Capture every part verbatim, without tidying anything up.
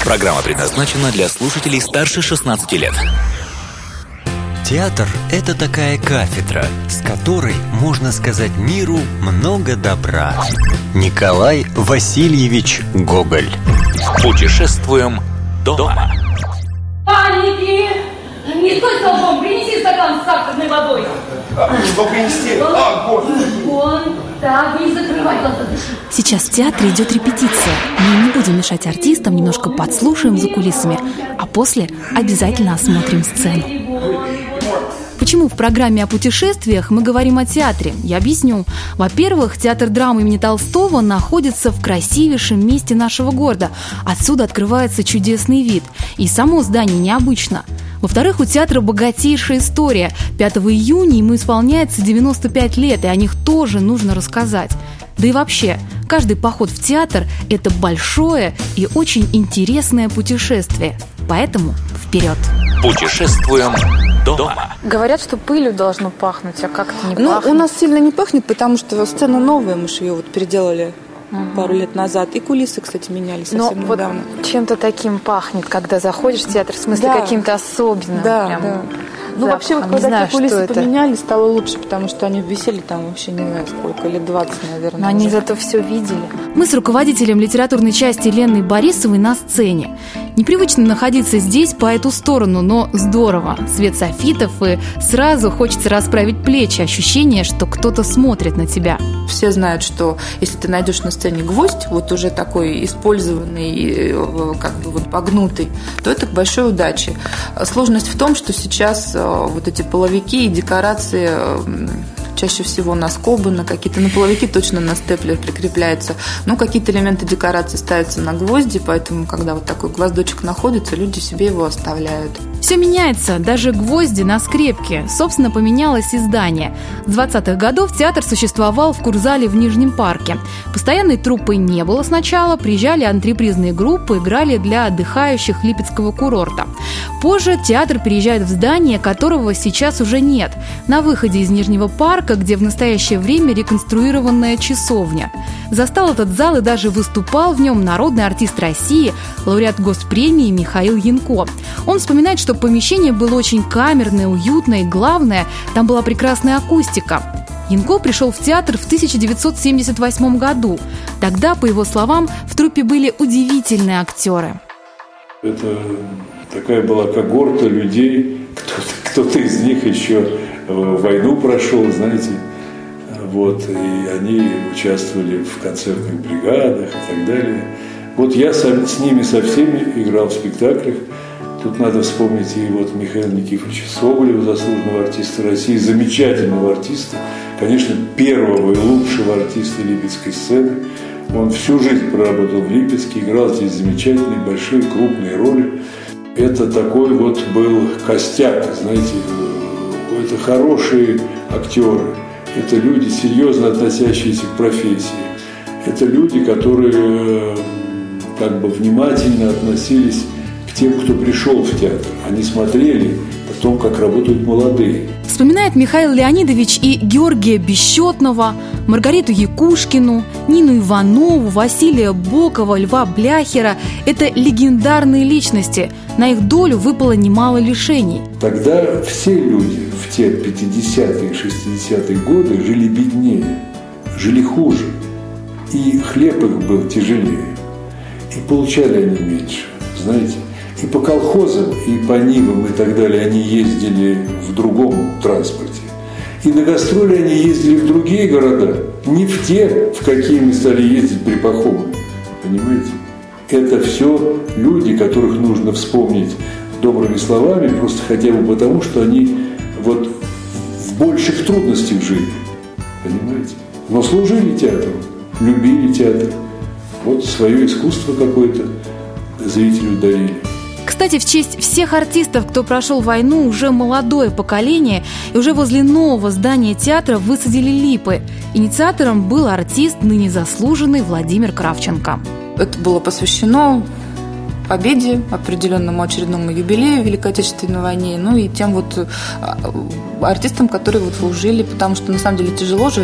Программа предназначена для слушателей старше шестнадцати лет. Театр – это такая кафедра, с которой можно сказать миру много добра. Николай Васильевич Гоголь. Путешествуем дома. Паники! Не стой столбом, принеси стакан с сахарной водой. А, что принести? А, вон. Вон, так, не закрывай глаза, дыши. Сейчас в театре идет репетиция. Мы не будем мешать артистам, немножко подслушаем за кулисами, а после обязательно осмотрим сцену. Почему в программе о путешествиях мы говорим о театре? Я объясню. Во-первых, театр драмы имени Толстого находится в красивейшем месте нашего города. Отсюда открывается чудесный вид. И само здание необычно. Во-вторых, у театра богатейшая история. пятого июня ему исполняется девяносто пять лет, и о них тоже нужно рассказать. Да и вообще, каждый поход в театр – это большое и очень интересное путешествие. Поэтому вперед! Путешествуем дома. Говорят, что пылью должно пахнуть, а как-то не ну, пахнет. У нас сильно не пахнет, потому что сцена новая, мы же ее вот переделали угу. пару лет назад. И кулисы, кстати, меняли совсем Но недавно. Вот чем-то таким пахнет, когда заходишь в театр, в смысле да. каким-то особенным. Да, прям да. Ну, вообще, вот, когда кулисы поменяли, стало лучше, потому что они висели там вообще не знаю сколько, лет двадцать, наверное. Но они уже. зато все видели. Мы с руководителем литературной части Леной Борисовой на сцене. Непривычно находиться здесь по эту сторону, но здорово. Свет софитов, и сразу хочется расправить плечи, ощущение, что кто-то смотрит на тебя. Все знают, что если ты найдешь на сцене гвоздь, вот уже такой использованный, как бы вот погнутый, то это к большой удаче. Сложность в том, что сейчас вот эти половики и декорации чаще всего на скобы, на какие-то, на половики точно на степлер прикрепляются, но какие-то элементы декорации ставятся на гвозди, поэтому, когда вот такой гвоздочек находится, люди себе его оставляют. Все меняется, даже гвозди на скрепке. Собственно, поменялось и здание. С двадцатых годов театр существовал в Курзале в Нижнем парке. Постоянной труппы не было сначала, приезжали антрепризные группы, играли для отдыхающих Липецкого курорта. Позже театр переезжает в здание, которого сейчас уже нет, на выходе из Нижнего парка, где в настоящее время реконструированная часовня. Застал этот зал и даже выступал в нем народный артист России, лауреат госпремии Михаил Янко. Он вспоминает, что помещение было очень камерное, уютное, и главное, там была прекрасная акустика. Янко пришел в театр в тысяча девятьсот семьдесят восьмом году. Тогда, по его словам, в труппе были удивительные актеры. Это такая была когорта людей, кто-то, кто-то из них еще войну прошел, знаете, вот, и они участвовали в концертных бригадах и так далее. Вот я сам, с ними со всеми играл в спектаклях. Тут надо вспомнить и вот Михаила Никифоровича Соболева, заслуженного артиста России, замечательного артиста, конечно, первого и лучшего артиста липецкой сцены. Он всю жизнь проработал в Липецке, играл здесь замечательные, большие, крупные роли. Это такой вот был костяк, знаете, это хорошие актеры, это люди, серьезно относящиеся к профессии. Это люди, которые как бы внимательно относились к тем, кто пришел в театр. Они смотрели о том, как работают молодые. Вспоминает Михаил Леонидович и Георгия Бесчетного, Маргариту Якушкину, Нину Иванову, Василия Бокова, Льва Бляхера. Это легендарные личности. На их долю выпало немало лишений. Тогда все люди в те пятидесятые и шестидесятые годы жили беднее, жили хуже. И хлеб их был тяжелее. И получали они меньше, знаете. И по колхозам, и по нивам, и так далее они ездили в другом транспорте. И на гастроли они ездили в другие города, не в те, в какие мы стали ездить при Пахомове. Понимаете? Это все люди, которых нужно вспомнить добрыми словами, просто хотя бы потому, что они вот в больших трудностях жили. Понимаете? Но служили театру, любили театр. Вот свое искусство какое-то зрителю дарили. Кстати, в честь всех артистов, кто прошел войну, уже молодое поколение, и уже возле нового здания театра высадили липы. Инициатором был артист, ныне заслуженный Владимир Кравченко. Это было посвящено победе, определенному очередному юбилею в Великой Отечественной войне, ну и тем вот артистам, которые вот служили, потому что на самом деле тяжело же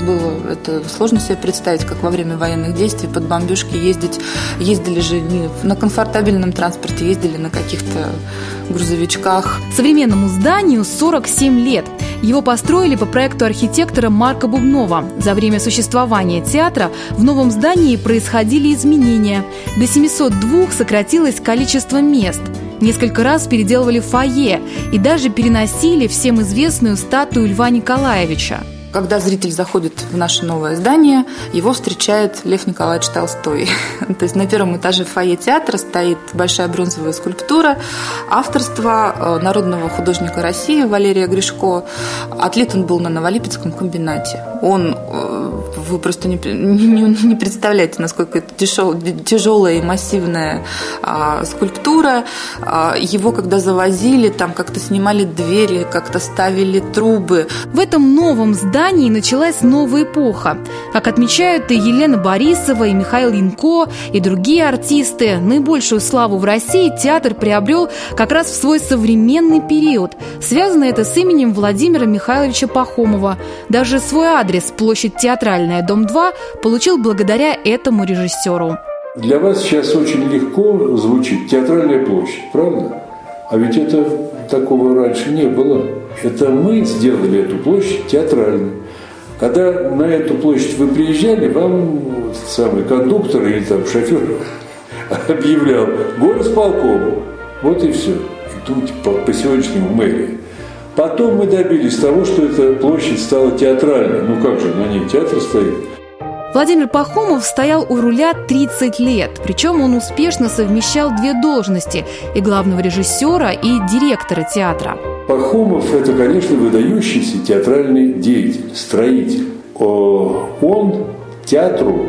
было это сложно себе представить, как во время военных действий под бомбежки ездить. Ездили же не на комфортабельном транспорте, ездили на каких-то грузовичках. Современному зданию сорок семь лет. Его построили по проекту архитектора Марка Бубнова. За время существования театра в новом здании происходили изменения. До семисот двух сократилось количество мест. Несколько раз переделывали фойе и даже переносили всем известную статую Льва Николаевича. Когда зритель заходит в наше новое здание, его встречает Лев Николаевич Толстой. То есть на первом этаже фойе театра стоит большая бронзовая скульптура авторства народного художника России Валерия Гришко. Отлит он был на Новолипецком комбинате. Он, вы просто не, не, не представляете, насколько это тяжел, тяжелая и массивная а, скульптура. А, его когда завозили, там как-то снимали двери, как-то ставили трубы. В этом новом здании началась новая эпоха. Как отмечают и Елена Борисова, и Михаил Янко, и другие артисты, наибольшую славу в России театр приобрел как раз в свой современный период. Связано это с именем Владимира Михайловича Пахомова. Даже свой адрес, площадь Театральная, дом два, получил благодаря этому режиссеру. Для вас сейчас очень легко звучит «Театральная площадь», правда? А ведь это такого раньше не было. Это мы сделали эту площадь театральной. Когда на эту площадь вы приезжали, вам самый кондуктор или там шофер объявлял горосполком. Вот и все. И тут по, по сегодняшнему мэрии. Потом мы добились того, что эта площадь стала театральной. Ну как же, на ней театр стоит. Владимир Пахомов стоял у руля тридцать лет, причем он успешно совмещал две должности – и главного режиссера, и директора театра. Пахомов – это, конечно, выдающийся театральный деятель, строитель. Он театру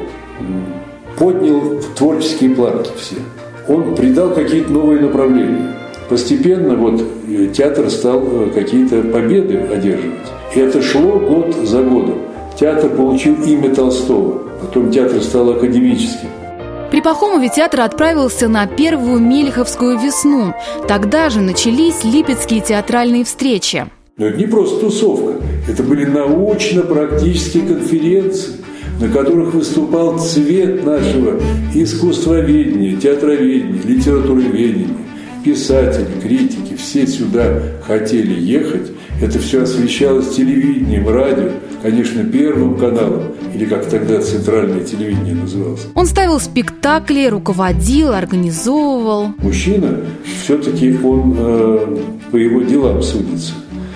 поднял творческие планки все. Он придал какие-то новые направления. Постепенно вот театр стал какие-то победы одерживать. И это шло год за годом. Театр получил имя Толстого, потом театр стал академическим. При Пахомове театр отправился на первую Мелиховскую весну. Тогда же начались Липецкие театральные встречи. Но это не просто тусовка, это были научно-практические конференции, на которых выступал цвет нашего искусствоведения, театроведения, литературоведения. Писатели, критики, все сюда хотели ехать. Это все освещалось телевидением, радио, конечно, Первым каналом, или как тогда центральное телевидение называлось. Он ставил спектакли, руководил, организовывал. Мужчина, все-таки он э, по его делам судится.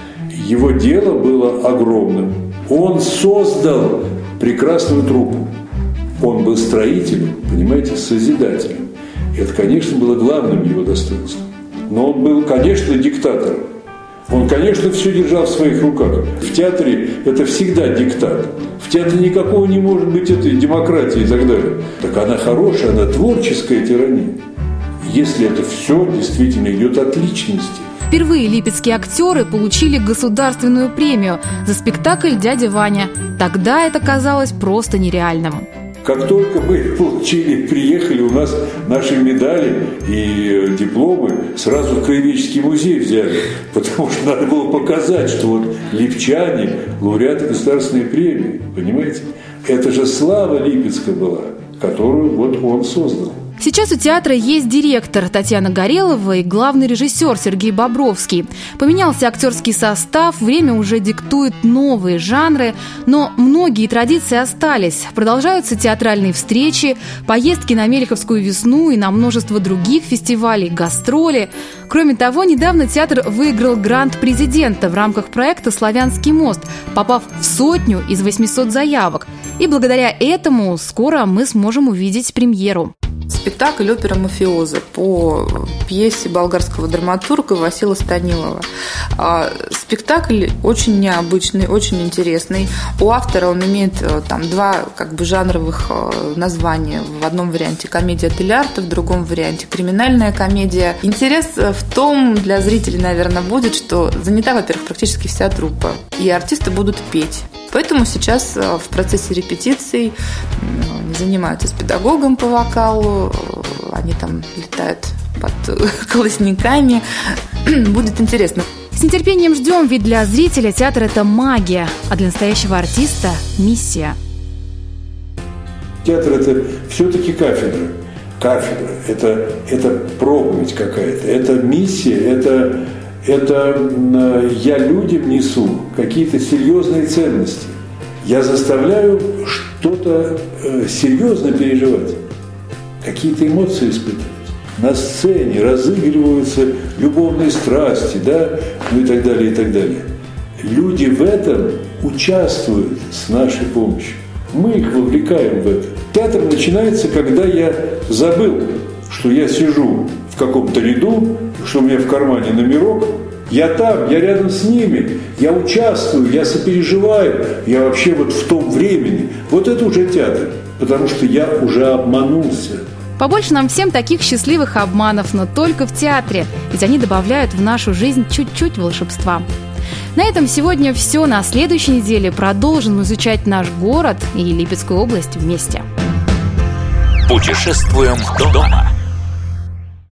Его дело было огромным. Он создал прекрасную труппу. Он был строителем, понимаете, созидателем. Это, конечно, было главным его достоинством. Но он был, конечно, диктатором. Он, конечно, все держал в своих руках. В театре это всегда диктат. В театре никакого не может быть этой демократии и так далее. Так она хорошая, она творческая тирания. Если это все действительно идет от личности. Впервые липецкие актеры получили государственную премию за спектакль «Дядя Ваня». Тогда это казалось просто нереальным. Как только мы получили, приехали, у нас наши медали и дипломы сразу в Краеведческий музей взяли, потому что надо было показать, что вот липчане лауреаты государственной премии, понимаете? Это же слава липецкая была, которую вот он создал. Сейчас у театра есть директор Татьяна Горелова и главный режиссер Сергей Бобровский. Поменялся актерский состав, время уже диктует новые жанры, но многие традиции остались. Продолжаются театральные встречи, поездки на Мелиховскую весну и на множество других фестивалей, гастроли. Кроме того, недавно театр выиграл грант президента в рамках проекта «Славянский мост», попав в сотню из восьмисот заявок. И благодаря этому скоро мы сможем увидеть премьеру. Спектакль «Опера «Мафиоза» по пьесе болгарского драматурга Васила Станилова. Спектакль очень необычный, очень интересный. У автора он имеет там два как бы жанровых названия. В одном варианте комедия дель-арте, в другом варианте криминальная комедия. Интерес в том для зрителей, наверное, будет, что занята, во-первых, практически вся труппа, и артисты будут петь. Поэтому сейчас в процессе репетиций занимаются с педагогом по вокалу, они там летают под колосниками. Будет интересно. С нетерпением ждем, ведь для зрителя театр – это магия, а для настоящего артиста – миссия. Театр – это все-таки кафедра. Кафедра – это, это проповедь какая-то, это миссия, это, это я людям несу какие-то серьезные ценности. Я заставляю что-то серьезно переживать, какие-то эмоции испытывать. На сцене разыгрываются любовные страсти, да, ну и так далее, и так далее. Люди в этом участвуют с нашей помощью. Мы их вовлекаем в это. Театр начинается, когда я забыл, что я сижу в каком-то ряду, что у меня в кармане номерок. Я там, я рядом с ними, я участвую, я сопереживаю, я вообще вот в том времени. Вот это уже театр, потому что я уже обманулся. Побольше нам всем таких счастливых обманов, но только в театре, ведь они добавляют в нашу жизнь чуть-чуть волшебства. На этом сегодня все. На следующей неделе продолжим изучать наш город и Липецкую область вместе. Путешествуем дома.